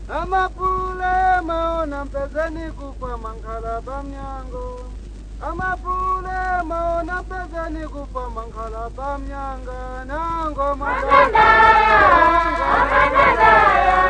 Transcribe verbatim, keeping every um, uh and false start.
Amapule maona mpezeni kufa mankhala pamnyango. Amapule maona mpezeni kufa mankhala pamnyanga. Nango mandaya, nango mandaya.